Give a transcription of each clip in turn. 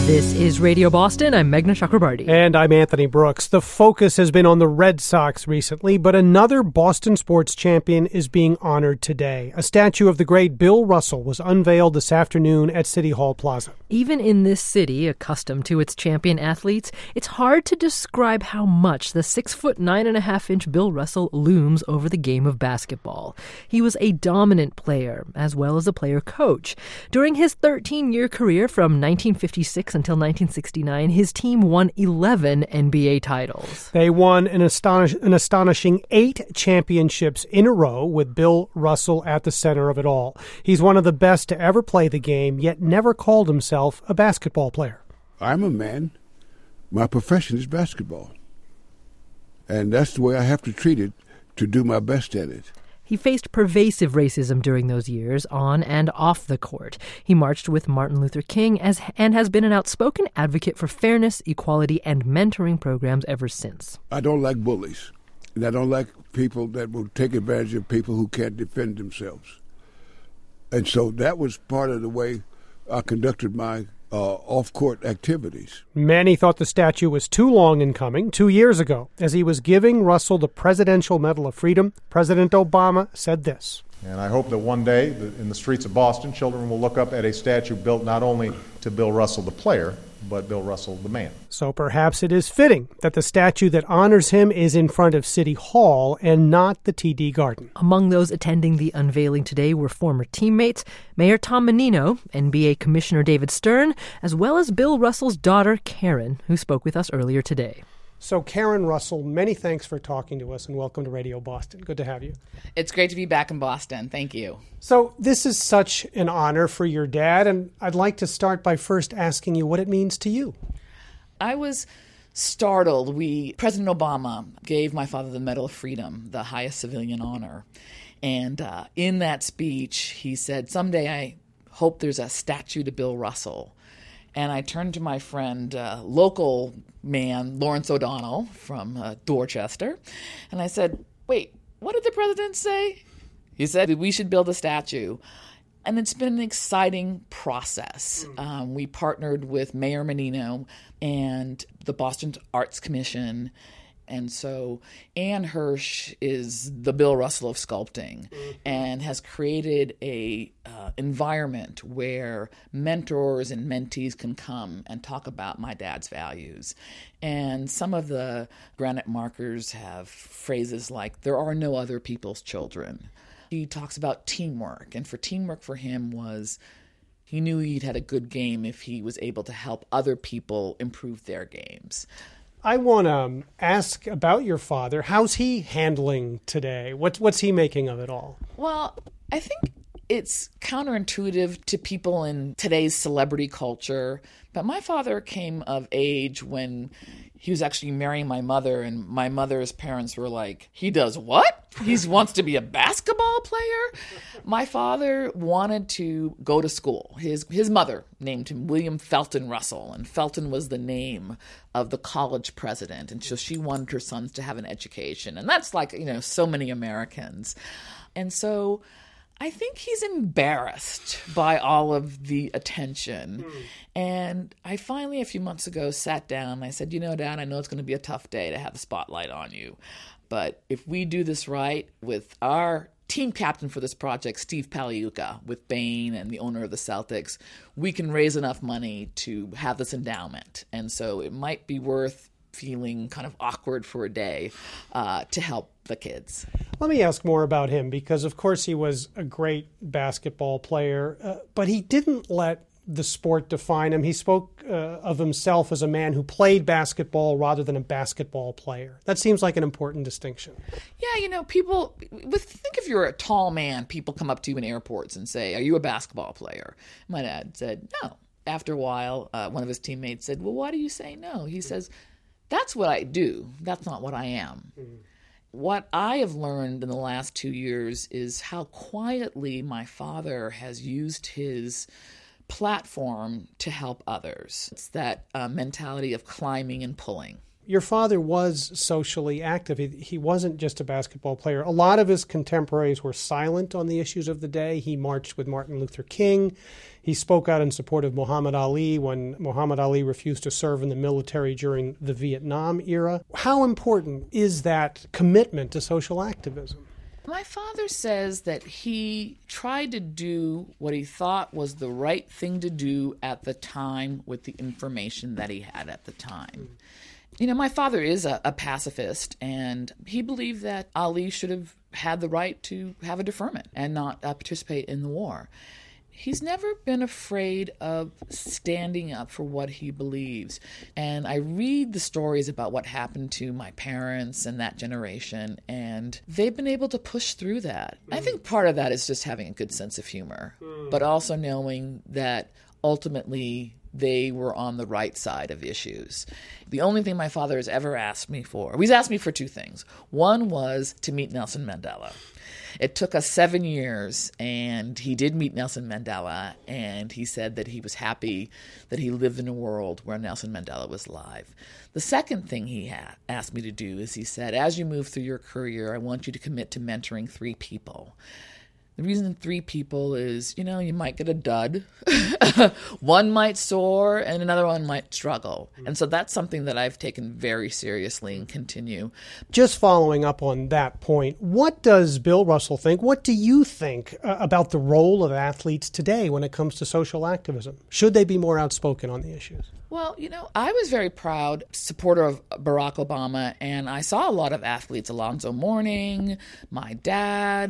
This is Radio Boston. I'm Meghna Chakrabarty. And I'm Anthony Brooks. The focus has been on the Red Sox recently, but another Boston sports champion is being honored today. A statue of the great Bill Russell was unveiled this afternoon at City Hall Plaza. Even in this city, accustomed to its champion athletes, it's hard to describe how much the 6'9.5" Bill Russell looms over the game of basketball. He was a dominant player, as well as a player coach. During his 13-year career from 1956 until 1969, his team won 11 NBA titles. They won an astonishing 8 championships in a row with Bill Russell at the center of it all. He's one of the best to ever play the game, yet never called himself a basketball player. I'm a man. My profession is basketball. And that's the way I have to treat it to do my best at it. He faced pervasive racism during those years, on and off the court. He marched with Martin Luther King and has been an outspoken advocate for fairness, equality, and mentoring programs ever since. I don't like bullies, and I don't like people that will take advantage of people who can't defend themselves. And so that was part of the way I conducted my off-court activities. Many thought the statue was too long in coming. 2 years ago, as he was giving Russell the Presidential Medal of Freedom, President Obama said this. And I hope that one day in the streets of Boston, children will look up at a statue built not only to Bill Russell the player, but Bill Russell the man. So perhaps it is fitting that the statue that honors him is in front of City Hall and not the TD Garden. Among those attending the unveiling today were former teammates, Mayor Tom Menino, NBA Commissioner David Stern, as well as Bill Russell's daughter, Karen, who spoke with us earlier today. So Karen Russell, many thanks for talking to us and welcome to Radio Boston. Good to have you. It's great to be back in Boston. Thank you. So this is such an honor for your dad, and I'd like to start by first asking you what it means to you. I was startled. President Obama gave my father the Medal of Freedom, the highest civilian honor. And in that speech, he said, someday I hope there's a statue to Bill Russell. And I turned to my friend, local man, Lawrence O'Donnell from Dorchester, and I said, wait, what did the president say? He said we should build a statue. And it's been an exciting process. We partnered with Mayor Menino and the Boston Arts Commission. And so Ann Hirsch is the Bill Russell of sculpting and has created a environment where mentors and mentees can come and talk about my dad's values. And some of the granite markers have phrases like, there are no other people's children. He talks about teamwork, and teamwork for him was he knew he'd had a good game if he was able to help other people improve their games. I want to ask about your father. How's he handling today? What's he making of it all? Well, I think it's counterintuitive to people in today's celebrity culture, but my father came of age when he was actually marrying my mother, and my mother's parents were like, he does what? He wants to be a basketball player? My father wanted to go to school. His mother named him William Felton Russell, and Felton was the name of the college president, and so she wanted her sons to have an education. And that's like, so many Americans. And so I think he's embarrassed by all of the attention. And I finally, a few months ago, sat down and I said, Dad, I know it's going to be a tough day to have the spotlight on you. But if we do this right with our team captain for this project, Steve Paliuca, with Bain and the owner of the Celtics, we can raise enough money to have this endowment. And so it might be worth feeling kind of awkward for a day to help the kids. Let me ask more about him because, of course, he was a great basketball player, but he didn't let the sport define him. He spoke of himself as a man who played basketball rather than a basketball player. That seems like an important distinction. Yeah, people, think if you're a tall man, people come up to you in airports and say, are you a basketball player? My dad said, no. After a while, one of his teammates said, well, why do you say no? He says, that's what I do. That's not what I am. What I have learned in the last 2 years is how quietly my father has used his platform to help others. It's that mentality of climbing and pulling. Your father was socially active. He wasn't just a basketball player. A lot of his contemporaries were silent on the issues of the day. He marched with Martin Luther King. He spoke out in support of Muhammad Ali when Muhammad Ali refused to serve in the military during the Vietnam era. How important is that commitment to social activism? My father says that he tried to do what he thought was the right thing to do at the time with the information that he had at the time. You know, my father is a pacifist, and he believed that Ali should have had the right to have a deferment and not participate in the war. He's never been afraid of standing up for what he believes. And I read the stories about what happened to my parents and that generation, and they've been able to push through that. I think part of that is just having a good sense of humor, but also knowing that ultimately they were on the right side of issues. The only thing my father has ever asked me for, he's asked me for two things. One was to meet Nelson Mandela. It took us 7 years, and he did meet Nelson Mandela, and he said that he was happy that he lived in a world where Nelson Mandela was alive. The second thing he asked me to do is he said, as you move through your career, I want you to commit to mentoring 3 people. The reason 3 people is, you know, you might get a dud. One might soar and another one might struggle. And so that's something that I've taken very seriously and continue. Just following up on that point, what does Bill Russell think? What do you think about the role of athletes today when it comes to social activism? Should they be more outspoken on the issues? Well, you know, I was very proud supporter of Barack Obama, and I saw a lot of athletes, Alonzo Mourning, my dad,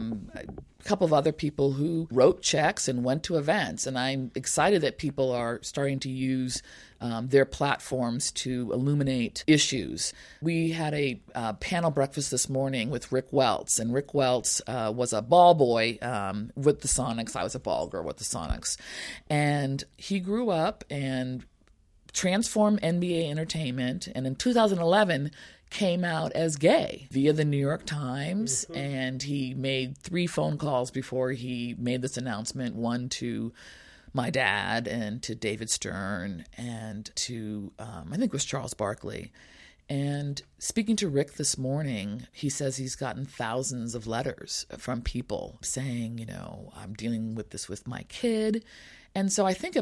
a couple of other people who wrote checks and went to events. And I'm excited that people are starting to use their platforms to illuminate issues. We had a panel breakfast this morning with Rick Welts, and Rick Welts was a ball boy with the Sonics. I was a ball girl with the Sonics. And he grew up and transformed NBA entertainment, and in 2011 came out as gay via the New York Times, and he made 3 phone calls before he made this announcement, one to my dad and to David Stern and to, I think it was Charles Barkley. And speaking to Rick this morning, he says he's gotten thousands of letters from people saying, you know, I'm dealing with this with my kid. And so I think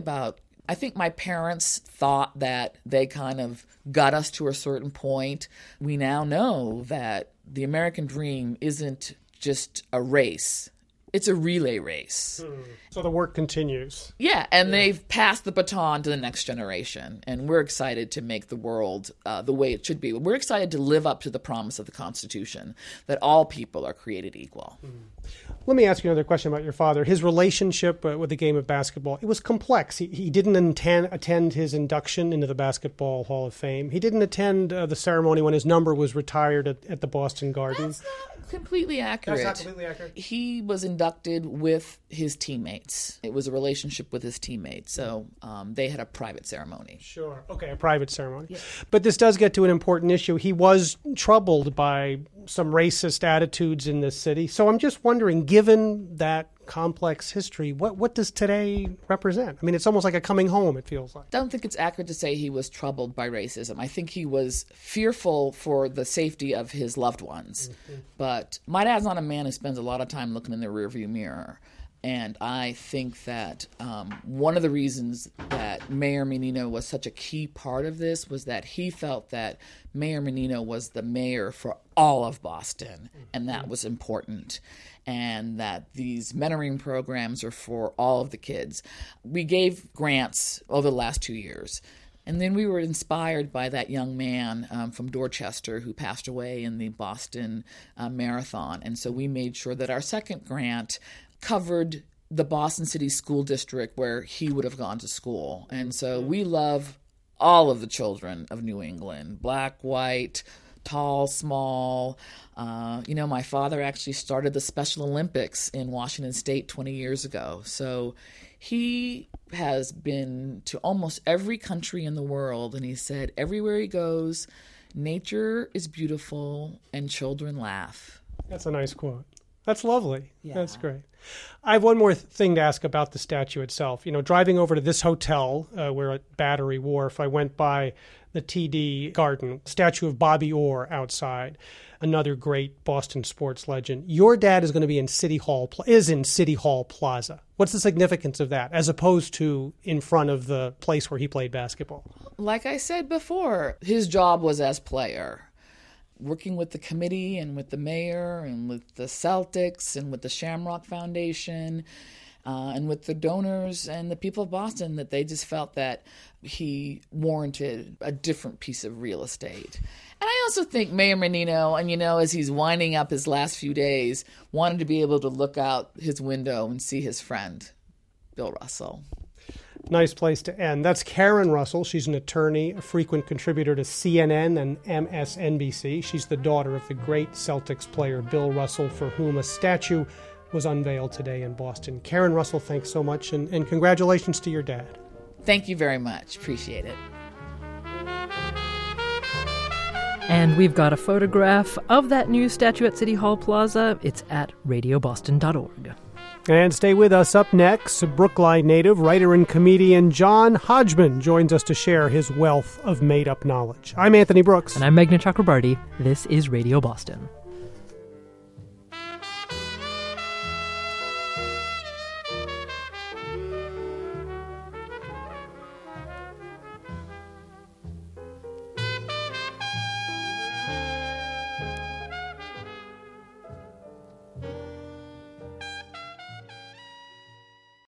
my parents thought that they kind of got us to a certain point. We now know that the American dream isn't just a race. It's a relay race. So the work continues. Yeah, and they've passed the baton to the next generation, and we're excited to make the world the way it should be. We're excited to live up to the promise of the Constitution, that all people are created equal. Let me ask you another question about your father. His relationship with the game of basketball, it was complex. He didn't attend his induction into the Basketball Hall of Fame. He didn't attend the ceremony when his number was retired at the Boston Garden. That's not completely accurate. That's not completely accurate? He was inducted with his teammates. It was a relationship with his teammates, so they had a private ceremony. Sure. Okay, a private ceremony. Yeah. But this does get to an important issue. He was troubled by some racist attitudes in this city. So I'm just wondering, given that complex history, what does today represent? I mean, it's almost like a coming home, it feels like. I don't think it's accurate to say he was troubled by racism. I think he was fearful for the safety of his loved ones. But my dad's not a man who spends a lot of time looking in the rearview mirror. And I think that one of the reasons that Mayor Menino was such a key part of this was that he felt that Mayor Menino was the mayor for all of Boston, and that was important, and that these mentoring programs are for all of the kids. We gave grants over the last 2 years. And then we were inspired by that young man from Dorchester who passed away in the Boston Marathon. And so we made sure that our second grant covered the Boston City School District where he would have gone to school. And so we love all of the children of New England, black, white, tall, small. My father actually started the Special Olympics in Washington State 20 years ago. So he has been to almost every country in the world, and he said everywhere he goes, nature is beautiful and children laugh. That's a nice quote. That's lovely. Yeah. That's great. I have one more thing to ask about the statue itself. You know, driving over to this hotel, we're at Battery Wharf, I went by the TD Garden, statue of Bobby Orr outside, another great Boston sports legend. Your dad is going to be in City Hall Plaza. What's the significance of that, as opposed to in front of the place where he played basketball? Like I said before, his job was as player, working with the committee and with the mayor and with the Celtics and with the Shamrock Foundation and with the donors and the people of Boston, that they just felt that he warranted a different piece of real estate. And I also think Mayor Menino, and as he's winding up his last few days, wanted to be able to look out his window and see his friend, Bill Russell. Nice place to end. That's Karen Russell. She's an attorney, a frequent contributor to CNN and MSNBC. She's the daughter of the great Celtics player Bill Russell, for whom a statue was unveiled today in Boston. Karen Russell, thanks so much, and congratulations to your dad. Thank you very much. Appreciate it. And we've got a photograph of that new statue at City Hall Plaza. It's at radioboston.org. And stay with us. Up next, Brookline native, writer and comedian John Hodgman joins us to share his wealth of made-up knowledge. I'm Anthony Brooks. And I'm Meghna Chakrabarty. This is Radio Boston.